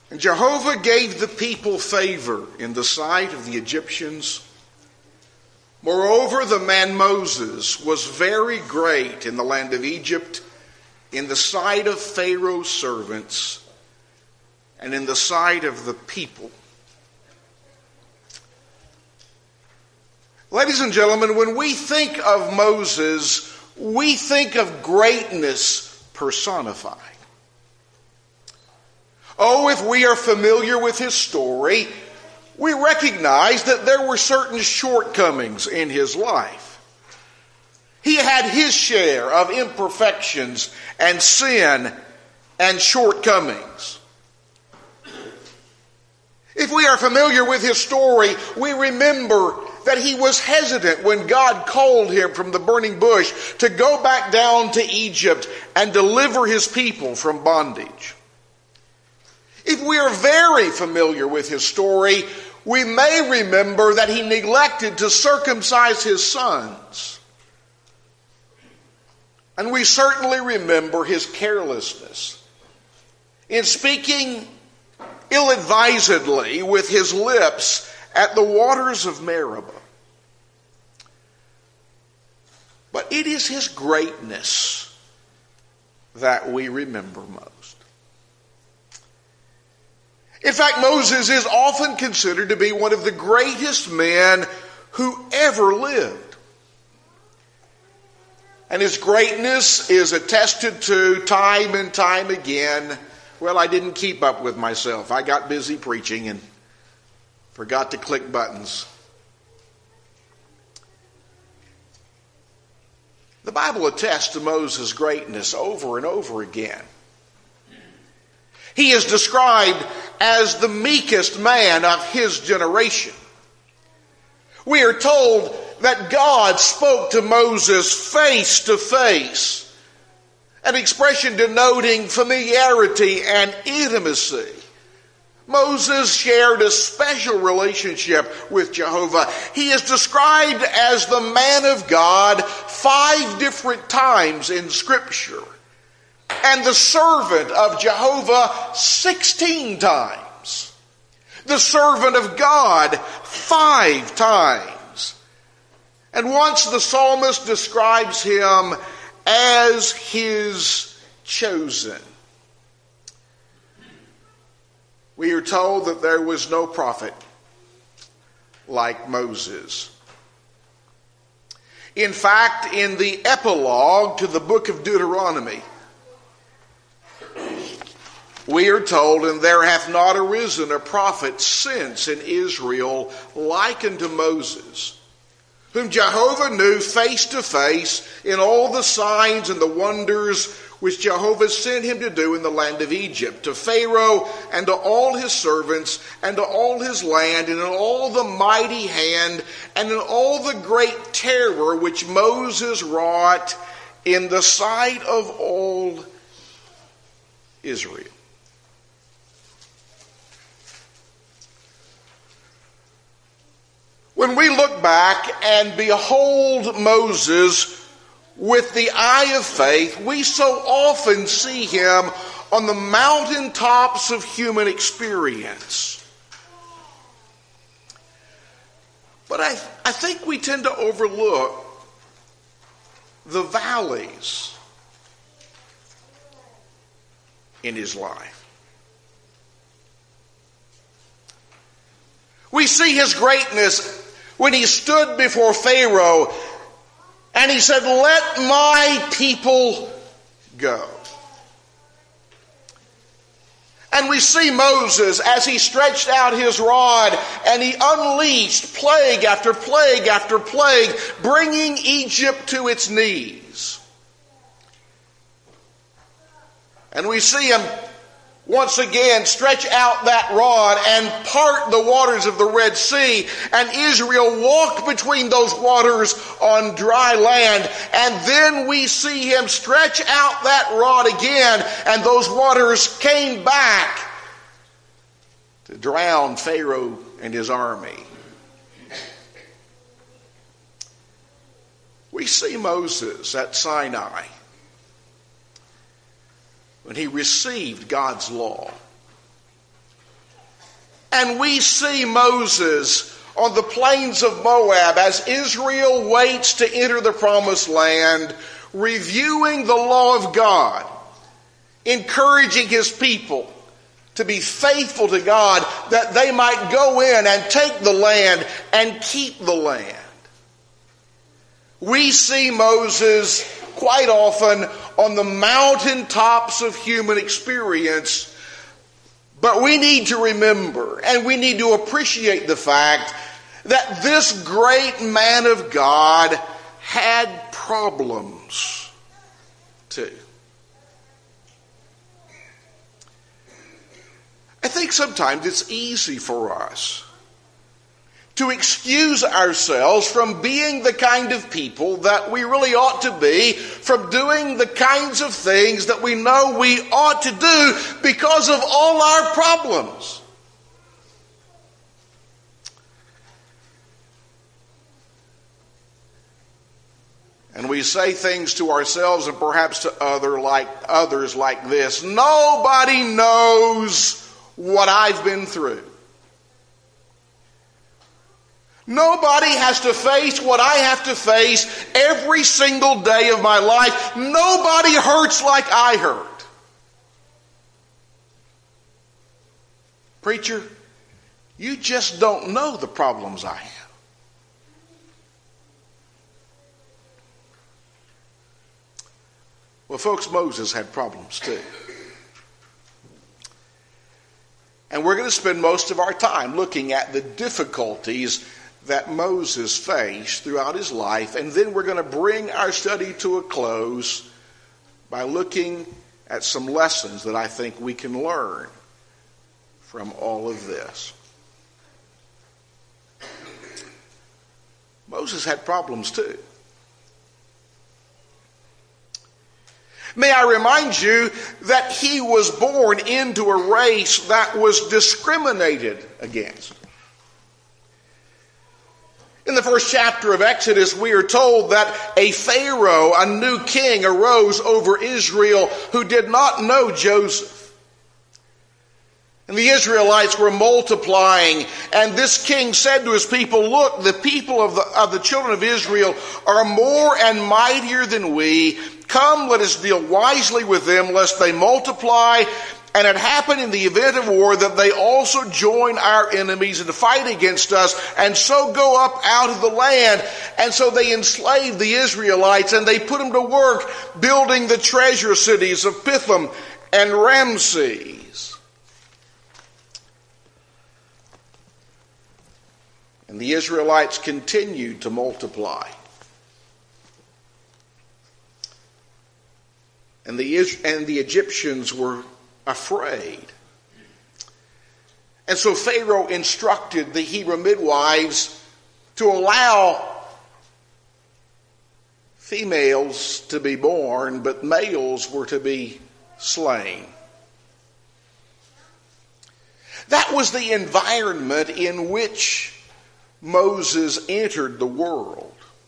And Jehovah gave the people favor in the sight of the Egyptians. Moreover, the man Moses was very great in the land of Egypt, in the sight of Pharaoh's servants, and in the sight of the people. Ladies and gentlemen, when we think of Moses, we think of greatness personified. Oh, if we are familiar with his story, we recognize that there were certain shortcomings in his life. He had his share of imperfections and sin and shortcomings. If we are familiar with his story, we remember that he was hesitant when God called him from the burning bush to go back down to Egypt and deliver his people from bondage. If we are very familiar with his story, we may remember that he neglected to circumcise his sons. And we certainly remember his carelessness in speaking ill-advisedly with his lips at the waters of Meribah. But it is his greatness that we remember most. In fact, Moses is often considered to be one of the greatest men who ever lived. And his greatness is attested to time and time again. Well, I didn't keep up with myself. I got busy preaching and forgot to click buttons. The Bible attests to Moses' greatness over and over again. He is described as the meekest man of his generation. We are told that God spoke to Moses face to face, an expression denoting familiarity and intimacy. Moses shared a special relationship with Jehovah. He is described as the man of God 5 different times in Scripture, and the servant of Jehovah 16 times. The servant of God 5 times. And once the psalmist describes him as his chosen. We are told that there was no prophet like Moses. In fact, in the epilogue to the book of Deuteronomy, we are told, and there hath not arisen a prophet since in Israel like unto Moses, whom Jehovah knew face to face in all the signs and the wonders which Jehovah sent him to do in the land of Egypt, to Pharaoh and to all his servants and to all his land, and in all the mighty hand and in all the great terror which Moses wrought in the sight of all Israel. When we look back and behold Moses with the eye of faith, we so often see him on the mountaintops of human experience. But I think we tend to overlook the valleys in his life. We see his greatness when he stood before Pharaoh and he said, "Let my people go." And we see Moses as he stretched out his rod and he unleashed plague after plague after plague, bringing Egypt to its knees. And we see him once again stretch out that rod and part the waters of the Red Sea, and Israel walked between those waters on dry land. And then we see him stretch out that rod again, and those waters came back to drown Pharaoh and his army. We see Moses at Sinai when he received God's law. And we see Moses on the plains of Moab as Israel waits to enter the promised land, reviewing the law of God, encouraging his people to be faithful to God that they might go in and take the land and keep the land. We see Moses quite often on the mountaintops of human experience, but we need to remember and we need to appreciate the fact that this great man of God had problems too. I think sometimes it's easy for us to excuse ourselves from being the kind of people that we really ought to be, from doing the kinds of things that we know we ought to do because of all our problems. And we say things to ourselves and perhaps to others like this: nobody knows what I've been through. Nobody has to face what I have to face every single day of my life. Nobody hurts like I hurt. Preacher, you just don't know the problems I have. Well, folks, Moses had problems too. And we're going to spend most of our time looking at the difficulties that Moses faced throughout his life, and then we're going to bring our study to a close by looking at some lessons that I think we can learn from all of this. Moses had problems too. May I remind you that he was born into a race that was discriminated against. In the first chapter of Exodus, we are told that a Pharaoh, a new king, arose over Israel who did not know Joseph. And the Israelites were multiplying, and this king said to his people, "Look, the people of the children of Israel are more and mightier than we. Come, let us deal wisely with them, lest they multiply. And it happened in the event of war that they also join our enemies and fight against us, and so go up out of the land." And so they enslaved the Israelites, and they put them to work building the treasure cities of Pithom and Ramses. And the Israelites continued to multiply. And the Egyptians were afraid. And so Pharaoh instructed the Hebrew midwives to allow females to be born, but males were to be slain. That was the environment in which Moses entered the world.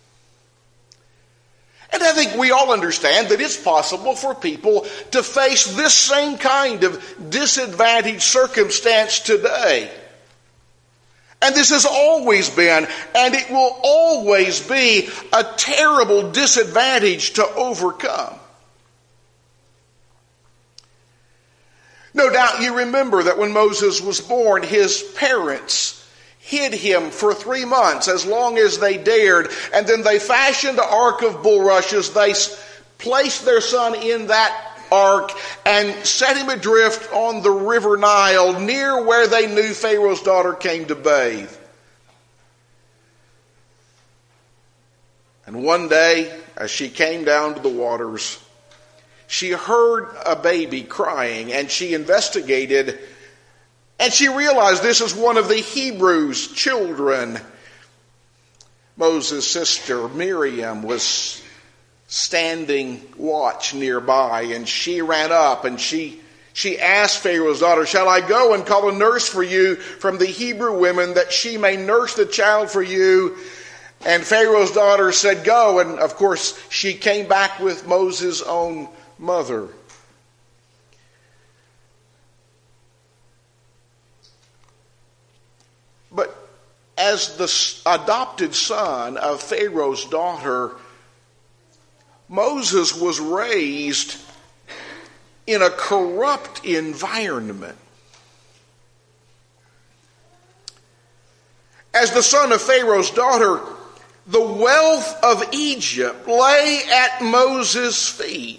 And I think we all understand that it's possible for people to face this same kind of disadvantaged circumstance today. And this has always been, and it will always be, a terrible disadvantage to overcome. No doubt you remember that when Moses was born, his parents hid him for 3 months, as long as they dared, and then they fashioned an ark of bulrushes. They placed their son in that ark and set him adrift on the river Nile, near where they knew Pharaoh's daughter came to bathe. And one day, as she came down to the waters, she heard a baby crying, and she investigated. And she realized this is one of the Hebrews' children. Moses' sister Miriam was standing watch nearby, and she ran up and she asked Pharaoh's daughter, "Shall I go and call a nurse for you from the Hebrew women, that she may nurse the child for you?" And Pharaoh's daughter said, "Go." And of course, she came back with Moses' own mother. But as the adopted son of Pharaoh's daughter, Moses was raised in a corrupt environment. As the son of Pharaoh's daughter, the wealth of Egypt lay at Moses' feet.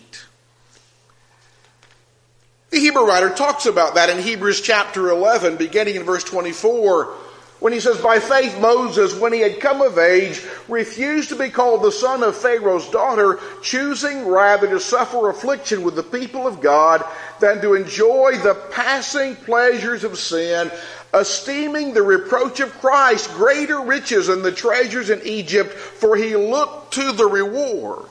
The Hebrew writer talks about that in Hebrews chapter 11, beginning in verse 24, when he says, "By faith Moses, when he had come of age, refused to be called the son of Pharaoh's daughter, choosing rather to suffer affliction with the people of God than to enjoy the passing pleasures of sin, esteeming the reproach of Christ greater riches than the treasures in Egypt, for he looked to the reward."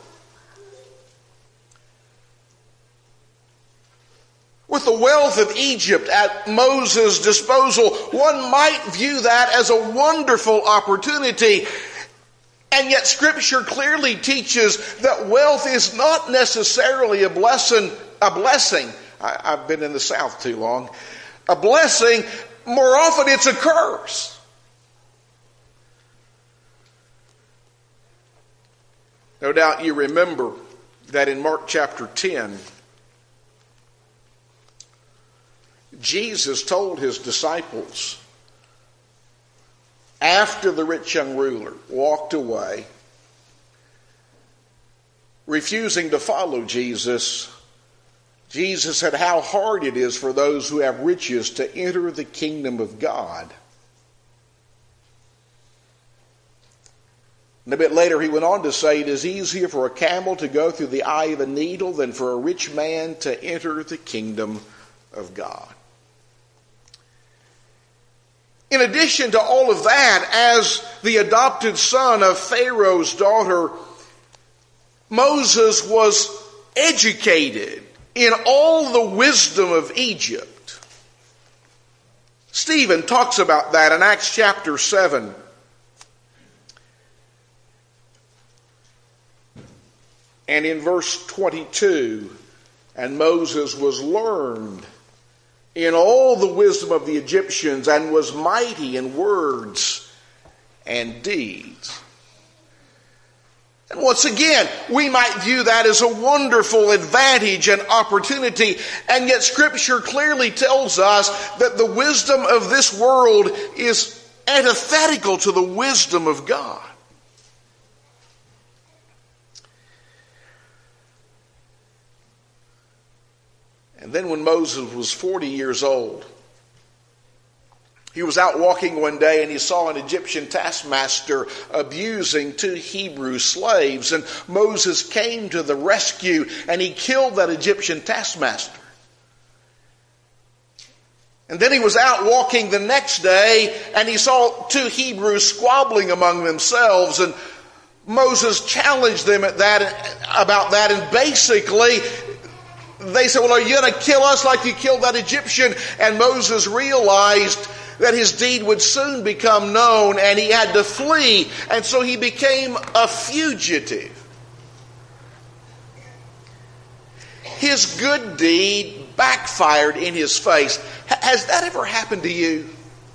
With the wealth of Egypt at Moses' disposal, one might view that as a wonderful opportunity. And yet Scripture clearly teaches that wealth is not necessarily a blessing. I've been in the South too long. A blessing, more often it's a curse. No doubt you remember that in Mark chapter 10, Jesus told his disciples, after the rich young ruler walked away, refusing to follow Jesus, Jesus said how hard it is for those who have riches to enter the kingdom of God. And a bit later he went on to say, it is easier for a camel to go through the eye of a needle than for a rich man to enter the kingdom of God. In addition to all of that, as the adopted son of Pharaoh's daughter, Moses was educated in all the wisdom of Egypt. Stephen talks about that in Acts chapter 7. And in verse 22, and Moses was learned in all the wisdom of the Egyptians, and was mighty in words and deeds. And once again, we might view that as a wonderful advantage and opportunity, and yet Scripture clearly tells us that the wisdom of this world is antithetical to the wisdom of God. And then when Moses was 40 years old, he was out walking one day and he saw an Egyptian taskmaster abusing 2 Hebrew slaves. And Moses came to the rescue and he killed that Egyptian taskmaster. And then he was out walking the next day and he saw 2 Hebrews squabbling among themselves. And Moses challenged them about that. And basically, they said, well, are you going to kill us like you killed that Egyptian? And Moses realized that his deed would soon become known and he had to flee. And so he became a fugitive. His good deed backfired in his face. Has that ever happened to you?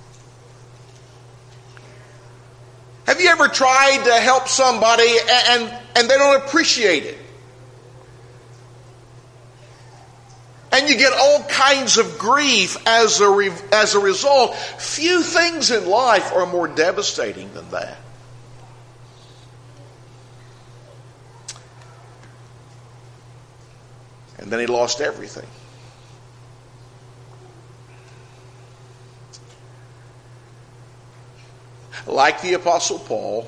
Have you ever tried to help somebody and they don't appreciate it? And you get all kinds of grief as a result. Few things in life are more devastating than that. And then he lost everything. Like the Apostle Paul,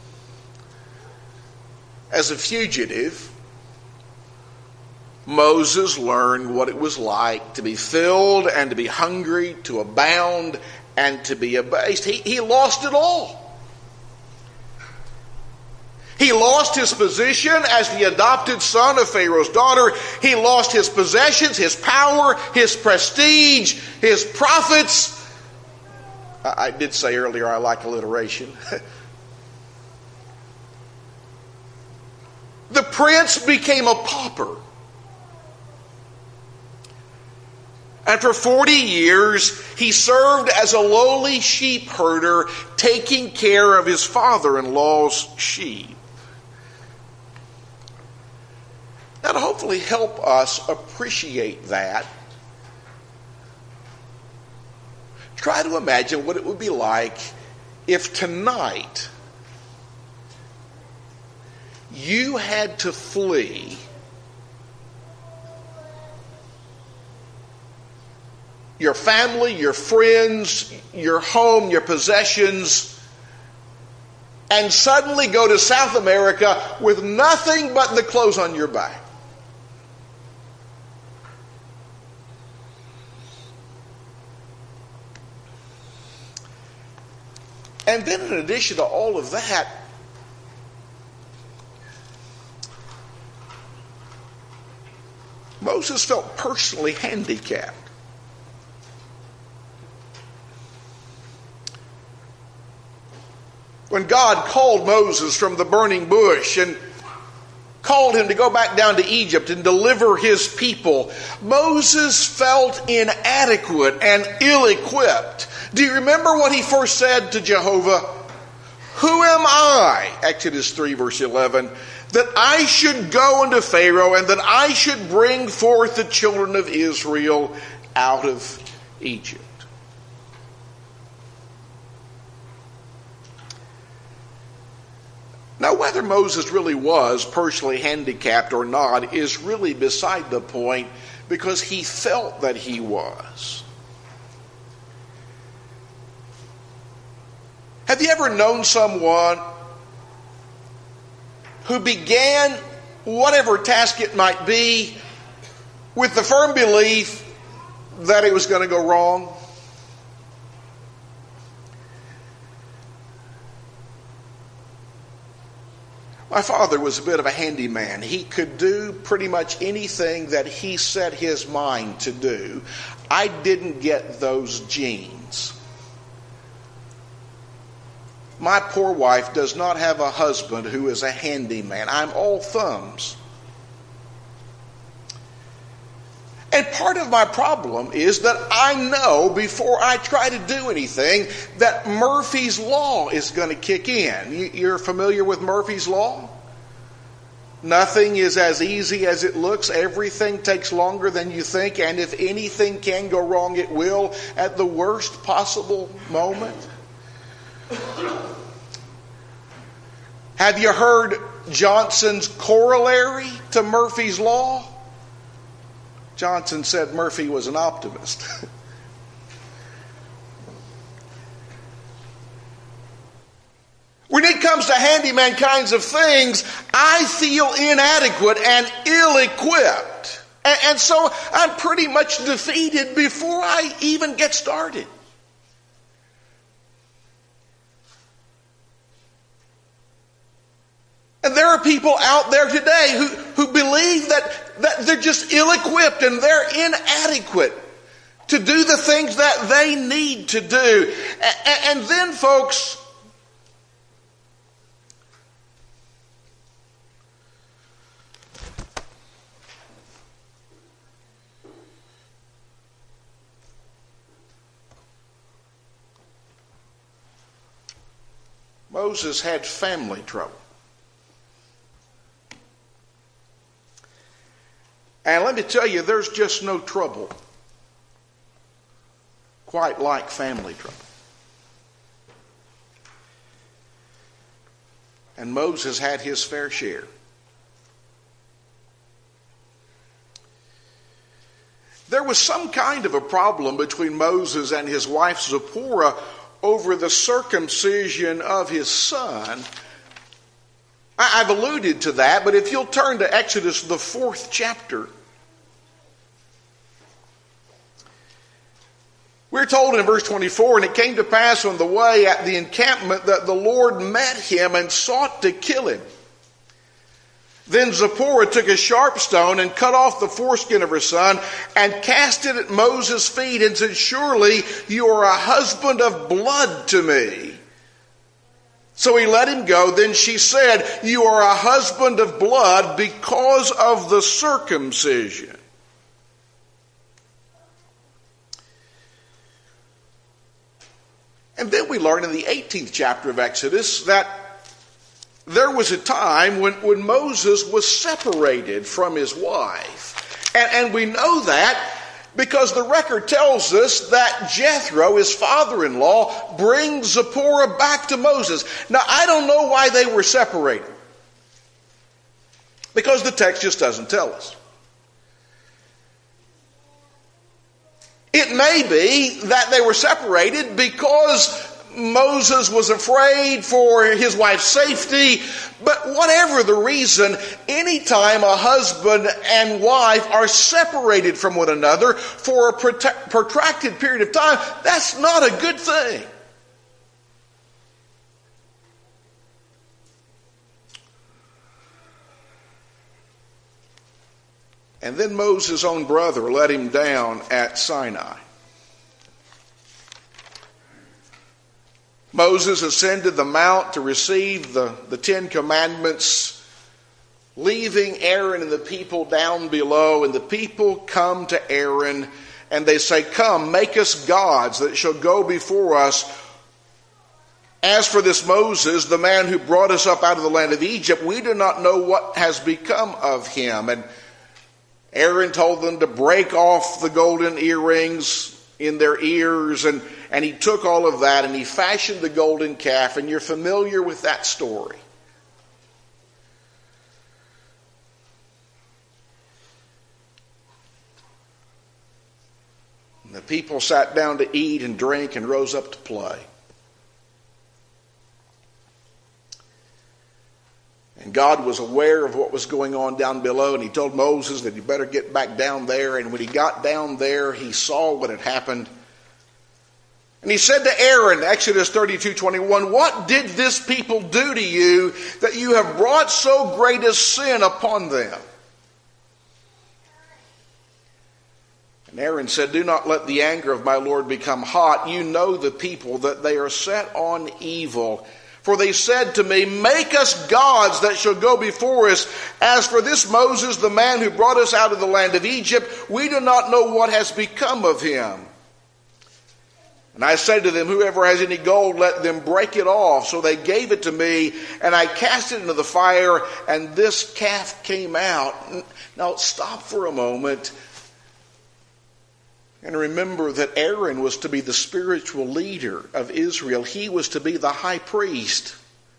as a fugitive, Moses learned what it was like to be filled and to be hungry, to abound and to be abased. He lost it all. He lost his position as the adopted son of Pharaoh's daughter. He lost his possessions, his power, his prestige, his profits. I did say earlier I like alliteration. The prince became a pauper. And for 40 years, he served as a lowly sheep herder, taking care of his father-in-law's sheep. Now, to hopefully help us appreciate that, try to imagine what it would be like if tonight you had to flee your family, your friends, your home, your possessions, and suddenly go to South America with nothing but the clothes on your back. And then in addition to all of that, Moses felt personally handicapped. When God called Moses from the burning bush and called him to go back down to Egypt and deliver his people, Moses felt inadequate and ill-equipped. Do you remember what he first said to Jehovah? Who am I, Exodus 3 verse 11, that I should go unto Pharaoh and that I should bring forth the children of Israel out of Egypt? Now, whether Moses really was personally handicapped or not is really beside the point, because he felt that he was. Have you ever known someone who began whatever task it might be with the firm belief that it was going to go wrong? My father was a bit of a handyman. He could do pretty much anything that he set his mind to do. I didn't get those genes. My poor wife does not have a husband who is a handyman. I'm all thumbs. And part of my problem is that I know before I try to do anything that Murphy's Law is going to kick in. You're familiar with Murphy's Law? Nothing is as easy as it looks. Everything takes longer than you think. And if anything can go wrong, it will at the worst possible moment. Have you heard Johnson's corollary to Murphy's Law? Johnson said Murphy was an optimist. When it comes to handyman kinds of things, I feel inadequate and ill-equipped. And so I'm pretty much defeated before I even get started. And there are people out there today who believe that they're just ill-equipped and they're inadequate to do the things that they need to do. And then, folks, Moses had family trouble. And let me tell you, there's just no trouble quite like family trouble. And Moses had his fair share. There was some kind of a problem between Moses and his wife Zipporah over the circumcision of his son. I've alluded to that, but if you'll turn to Exodus, the 4th chapter, we're told in verse 24, and it came to pass on the way at the encampment that the Lord met him and sought to kill him. Then Zipporah took a sharp stone and cut off the foreskin of her son and cast it at Moses' feet and said, "Surely you are a husband of blood to me." So he let him go. Then she said, "You are a husband of blood because of the circumcision." And then we learn in the 18th chapter of Exodus that there was a time when Moses was separated from his wife. And we know that because the record tells us that Jethro, his father-in-law, brings Zipporah back to Moses. Now, I don't know why they were separated, because the text just doesn't tell us. It may be that they were separated because Moses was afraid for his wife's safety, but whatever the reason, anytime a husband and wife are separated from one another for a protracted period of time, that's not a good thing. And then Moses' own brother let him down at Sinai. Moses ascended the mount to receive the 10 Commandments, leaving Aaron and the people down below. And the people come to Aaron and they say, "Come, make us gods that shall go before us. As for this Moses, the man who brought us up out of the land of Egypt, we do not know what has become of him." And Aaron told them to break off the golden earrings in their ears, and he took all of that and he fashioned the golden calf, and you're familiar with that story. And the people sat down to eat and drink and rose up to play. And God was aware of what was going on down below, and he told Moses that he better get back down there. And when he got down there, he saw what had happened. And he said to Aaron, Exodus 32:21, "What did this people do to you that you have brought so great a sin upon them?" And Aaron said, "Do not let the anger of my Lord become hot. You know the people, that they are set on evil. For they said to me, 'Make us gods that shall go before us. As for this Moses, the man who brought us out of the land of Egypt, we do not know what has become of him.' And I said to them, 'Whoever has any gold, let them break it off.' So they gave it to me, and I cast it into the fire, and this calf came out." Now stop for a moment and remember that Aaron was to be the spiritual leader of Israel. He was to be the high priest.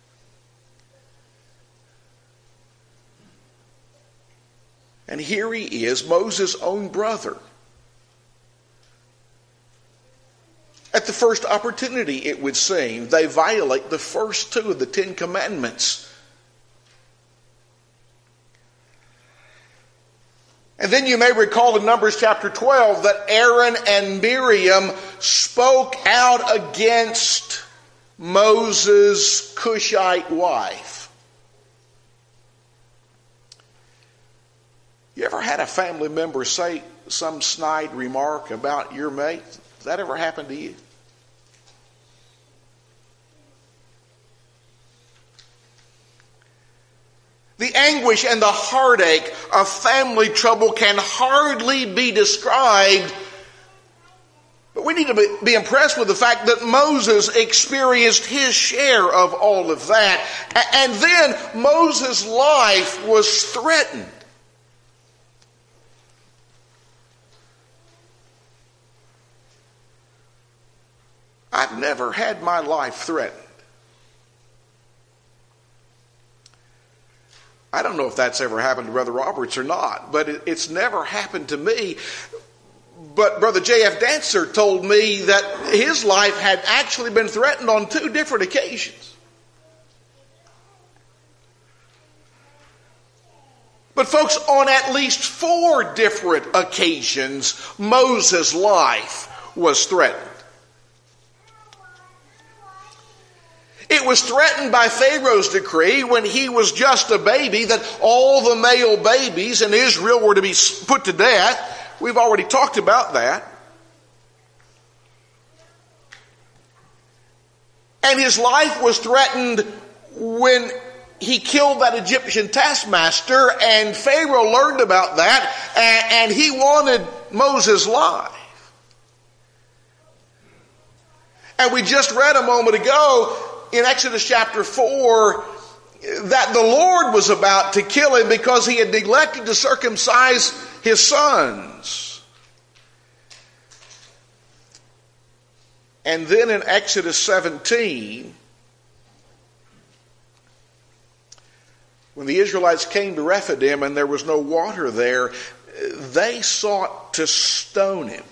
And here he is, Moses' own brother. At the first opportunity, it would seem, they violate the first two of the 10 Commandments. And then you may recall in Numbers chapter 12 that Aaron and Miriam spoke out against Moses' Cushite wife. You ever had a family member say some snide remark about your mate? Has that ever happened to you? The anguish and the heartache of family trouble can hardly be described. But we need to be impressed with the fact that Moses experienced his share of all of that. And then Moses' life was threatened. I've never had my life threatened. I don't know if that's ever happened to Brother Roberts or not, but it's never happened to me. But Brother J.F. Dancer told me that his life had actually been threatened on 2 different occasions. But folks, on at least 4 different occasions, Moses' life was threatened. It was threatened by Pharaoh's decree when he was just a baby that all the male babies in Israel were to be put to death. We've already talked about that. And his life was threatened when he killed that Egyptian taskmaster, and Pharaoh learned about that, and he wanted Moses' life. And we just read a moment ago in Exodus chapter 4 that the Lord was about to kill him because he had neglected to circumcise his sons. And then in Exodus 17, when the Israelites came to Rephidim and there was no water there, they sought to stone him.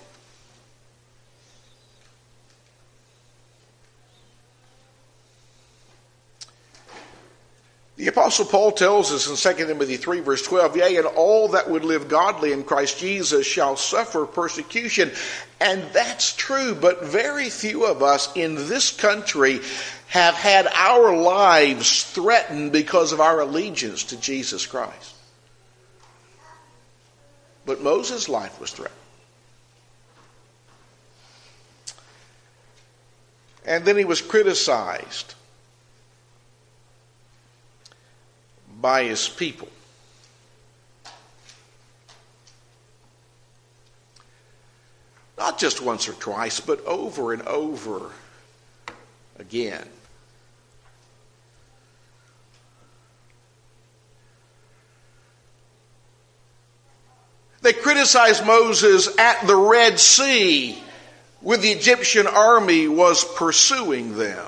The Apostle Paul tells us in 2 Timothy 3 verse 12, yea, and all that would live godly in Christ Jesus shall suffer persecution. And that's true, but very few of us in this country have had our lives threatened because of our allegiance to Jesus Christ. But Moses' life was threatened. And then he was criticized by his people. Not just once or twice, but over and over again. They criticized Moses at the Red Sea when the Egyptian army was pursuing them.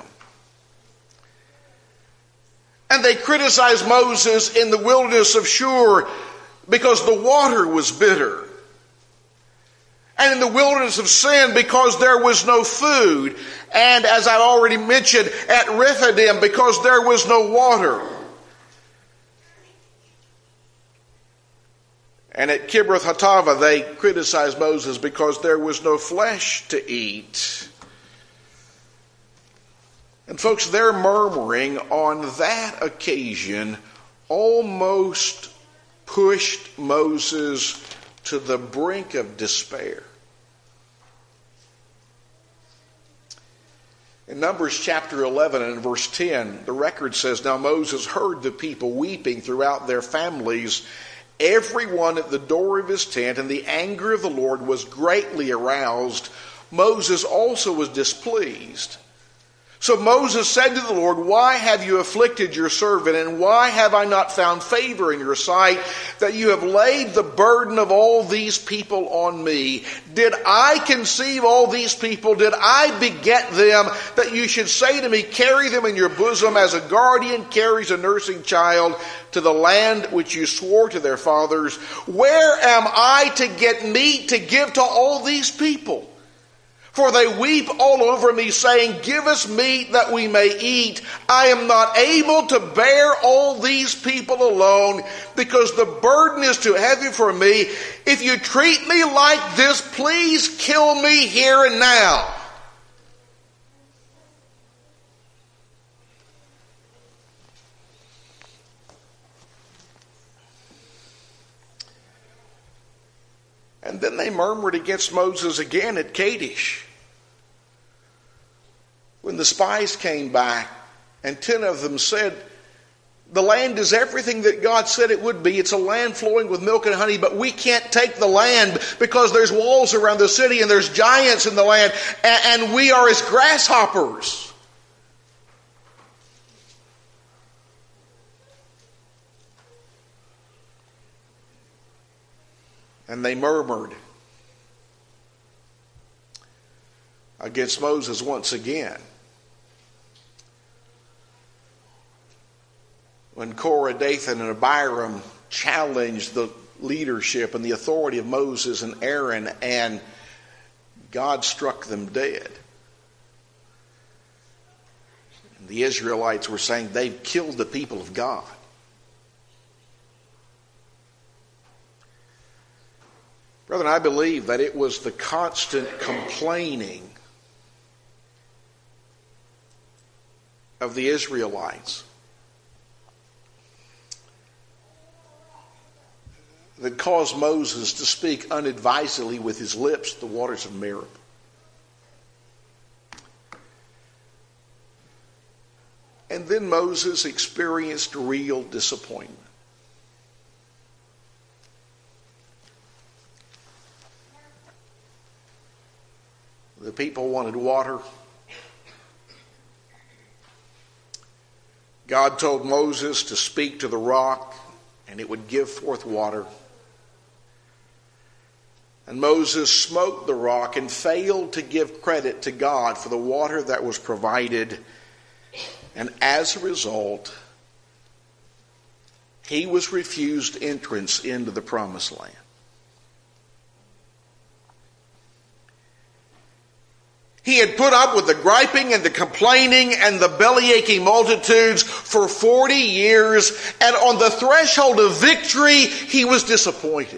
And they criticized Moses in the wilderness of Shur because the water was bitter. And in the wilderness of Sin because there was no food. And as I've already mentioned, at Rephidim because there was no water. And at Kibroth Hattaavah they criticized Moses because there was no flesh to eat. And folks, their murmuring on that occasion almost pushed Moses to the brink of despair. In Numbers chapter 11 and verse 10, the record says, now Moses heard the people weeping throughout their families, everyone at the door of his tent, and the anger of the Lord was greatly aroused. Moses also was displeased. So Moses said to the Lord, why have you afflicted your servant, and why have I not found favor in your sight, that you have laid the burden of all these people on me? Did I conceive all these people? Did I beget them, that you should say to me, carry them in your bosom as a guardian carries a nursing child to the land which you swore to their fathers? Where am I to get meat to give to all these people? For they weep all over me, saying, give us meat that we may eat. I am not able to bear all these people alone, because the burden is too heavy for me. If you treat me like this, please kill me here and now. And then they murmured against Moses again at Kadesh. When the spies came back, and 10 of them said, the land is everything that God said it would be. It's a land flowing with milk and honey, but we can't take the land because there's walls around the city and there's giants in the land, and we are as grasshoppers. And they murmured against Moses once again. When Korah, Dathan, and Abiram challenged the leadership and the authority of Moses and Aaron, and God struck them dead. And the Israelites were saying they've killed the people of God. Brethren, I believe that it was the constant complaining of the Israelites that caused Moses to speak unadvisedly with his lips the waters of Meribah. And then Moses experienced real disappointment. The people wanted water. God told Moses to speak to the rock, and it would give forth water. And Moses smote the rock and failed to give credit to God for the water that was provided. And as a result, he was refused entrance into the promised land. He had put up with the griping and the complaining and the belly-aching multitudes for 40 years, and on the threshold of victory, he was disappointed.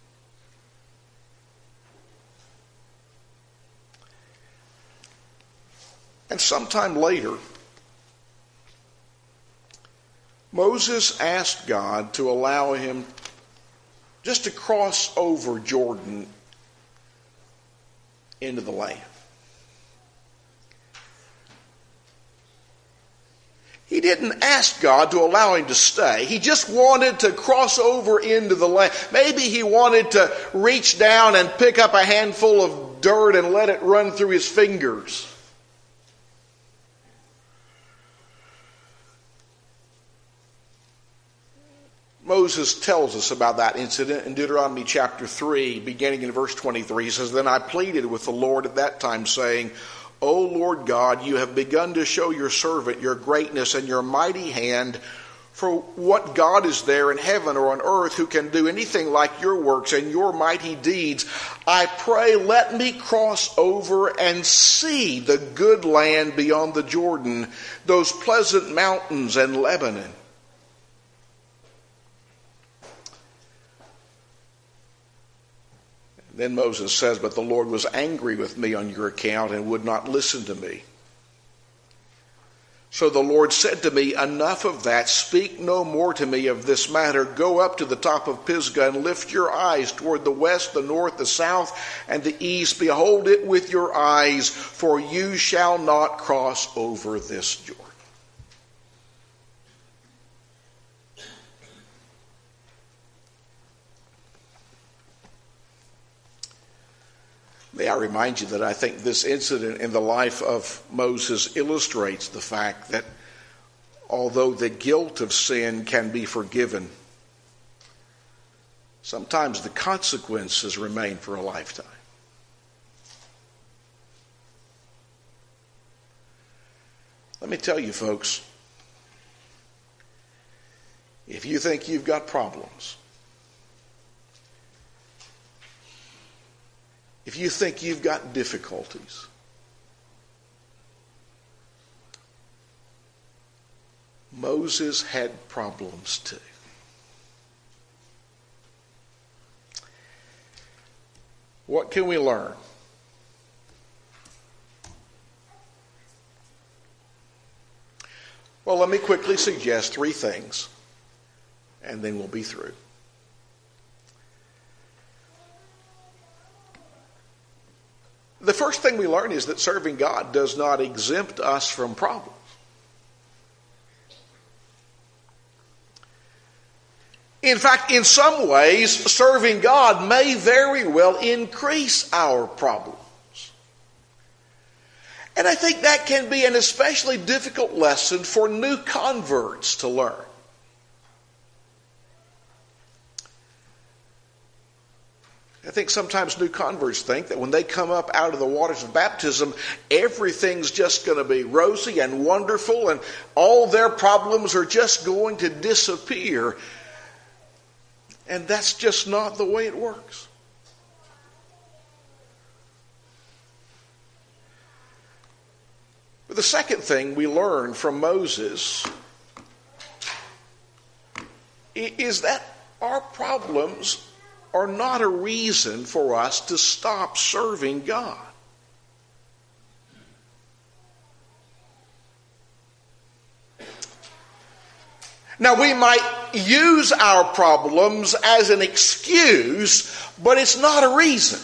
And sometime later, Moses asked God to allow him just to cross over Jordan into the land. He didn't ask God to allow him to stay. He just wanted to cross over into the land. Maybe he wanted to reach down and pick up a handful of dirt and let it run through his fingers. Moses tells us about that incident in Deuteronomy chapter 3, beginning in verse 23. He says, "Then I pleaded with the Lord at that time, saying, O Lord God, you have begun to show your servant your greatness and your mighty hand. For what God is there in heaven or on earth who can do anything like your works and your mighty deeds? I pray, let me cross over and see the good land beyond the Jordan, those pleasant mountains and Lebanon." Then Moses says, "But the Lord was angry with me on your account and would not listen to me. So the Lord said to me, enough of that. Speak no more to me of this matter. Go up to the top of Pisgah and lift your eyes toward the west, the north, the south, and the east. Behold it with your eyes, for you shall not cross over this Jordan." May I remind you that I think this incident in the life of Moses illustrates the fact that although the guilt of sin can be forgiven, sometimes the consequences remain for a lifetime. Let me tell you, folks, if you think you've got problems, if you think you've got difficulties, Moses had problems too. What can we learn? Well, let me quickly suggest 3 things, and then we'll be through. The first thing we learn is that serving God does not exempt us from problems. In fact, in some ways, serving God may very well increase our problems. And I think that can be an especially difficult lesson for new converts to learn. I think sometimes new converts think that when they come up out of the waters of baptism, everything's just going to be rosy and wonderful and all their problems are just going to disappear. And that's just not the way it works. But the second thing we learn from Moses is that our problems are not a reason for us to stop serving God. Now, we might use our problems as an excuse, but it's not a reason.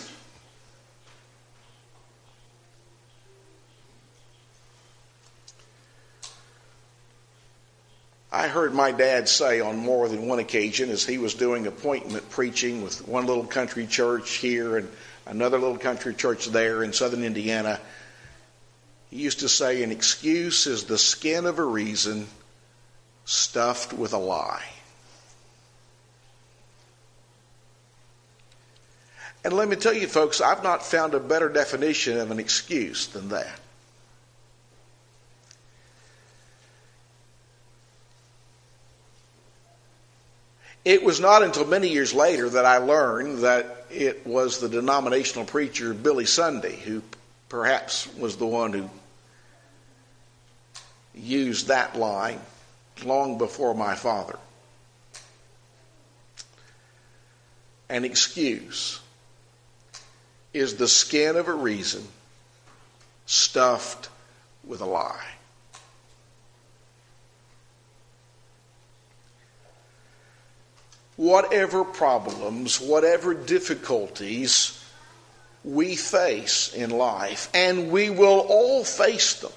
I heard my dad say on more than one occasion as he was doing appointment preaching with one little country church here and another little country church there in southern Indiana, he used to say, an excuse is the skin of a reason stuffed with a lie. And let me tell you, folks, I've not found a better definition of an excuse than that. It was not until many years later that I learned that it was the denominational preacher Billy Sunday who perhaps was the one who used that line long before my father. An excuse is the skin of a reason stuffed with a lie. Whatever problems, whatever difficulties we face in life, and we will all face them,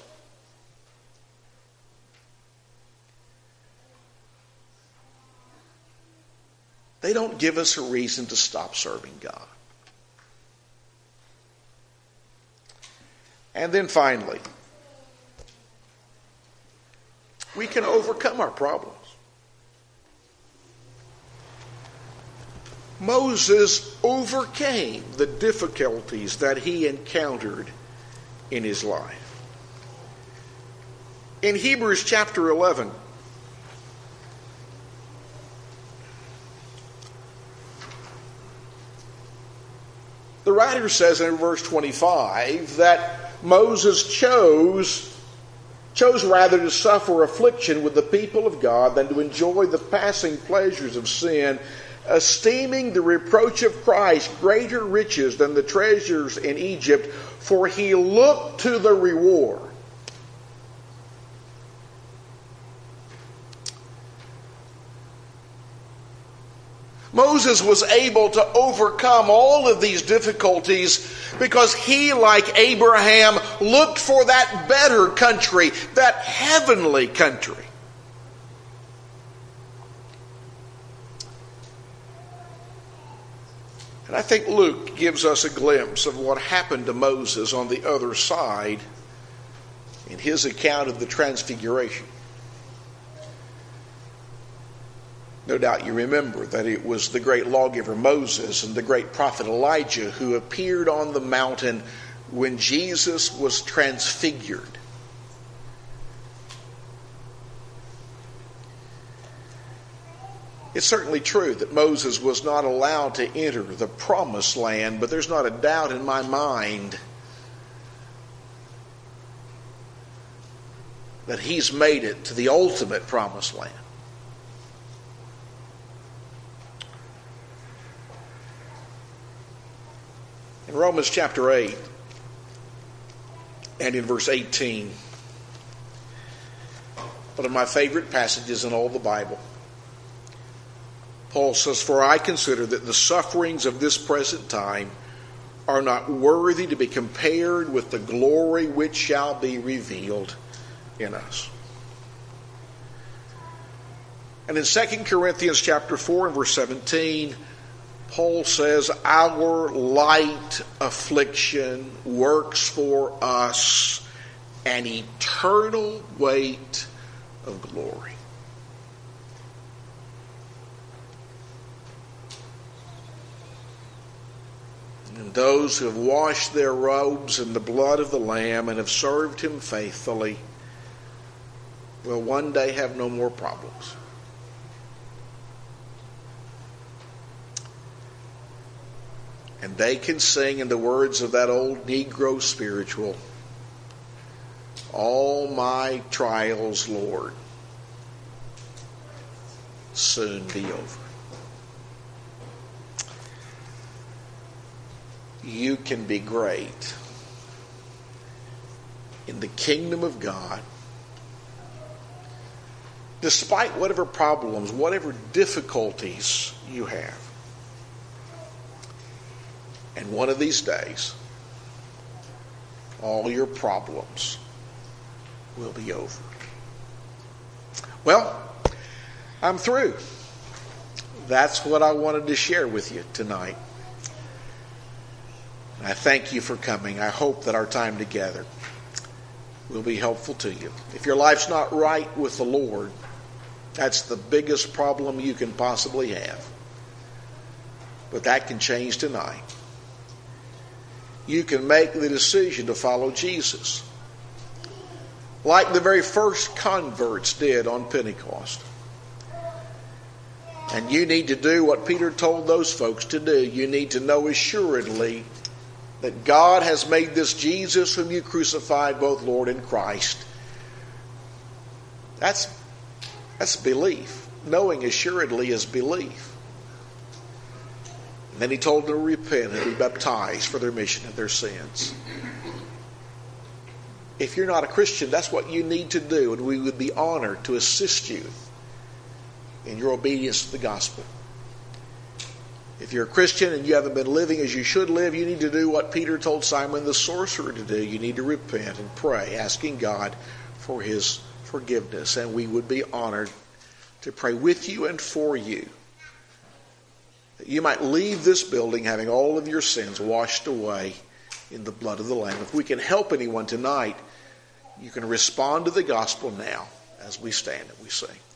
they don't give us a reason to stop serving God. And then finally, we can overcome our problems. Moses overcame the difficulties that he encountered in his life. In Hebrews chapter 11, the writer says in verse 25 that Moses chose rather to suffer affliction with the people of God than to enjoy the passing pleasures of sin, esteeming the reproach of Christ greater riches than the treasures in Egypt, for he looked to the reward. Moses was able to overcome all of these difficulties because he, like Abraham, looked for that better country, that heavenly country. And I think Luke gives us a glimpse of what happened to Moses on the other side in his account of the Transfiguration. No doubt you remember that it was the great lawgiver Moses and the great prophet Elijah who appeared on the mountain when Jesus was transfigured. It's certainly true that Moses was not allowed to enter the promised land, but there's not a doubt in my mind that he's made it to the ultimate promised land. In Romans chapter 8 and in verse 18, one of my favorite passages in all the Bible, Paul says, "For I consider that the sufferings of this present time are not worthy to be compared with the glory which shall be revealed in us." And in 2 Corinthians chapter 4 and verse 17, Paul says, "Our light affliction works for us an eternal weight of glory." And those who have washed their robes in the blood of the Lamb and have served him faithfully will one day have no more problems. And they can sing in the words of that old Negro spiritual, "All my trials, Lord, soon be over." You can be great in the kingdom of God despite whatever problems, whatever difficulties you have. And one of these days, all your problems will be over. Well, I'm through. That's what I wanted to share with you tonight. I thank you for coming. I hope that our time together will be helpful to you. If your life's not right with the Lord, That's the biggest problem you can possibly have. But that can change tonight. You can make the decision to follow Jesus, like the very first converts did on Pentecost. And you need to do what Peter told those folks to do. You need to know assuredly that God has made this Jesus whom you crucified both Lord and Christ. That's belief. Knowing assuredly is belief. And then he told them to repent and be baptized for the remission of their sins. If you're not a Christian, that's what you need to do, and we would be honored to assist you in your obedience to the gospel. If you're a Christian and you haven't been living as you should live, you need to do what Peter told Simon the sorcerer to do. You need to repent and pray, asking God for his forgiveness. And we would be honored to pray with you and for you, that you might leave this building having all of your sins washed away in the blood of the Lamb. If we can help anyone tonight, you can respond to the gospel now as we stand and we sing.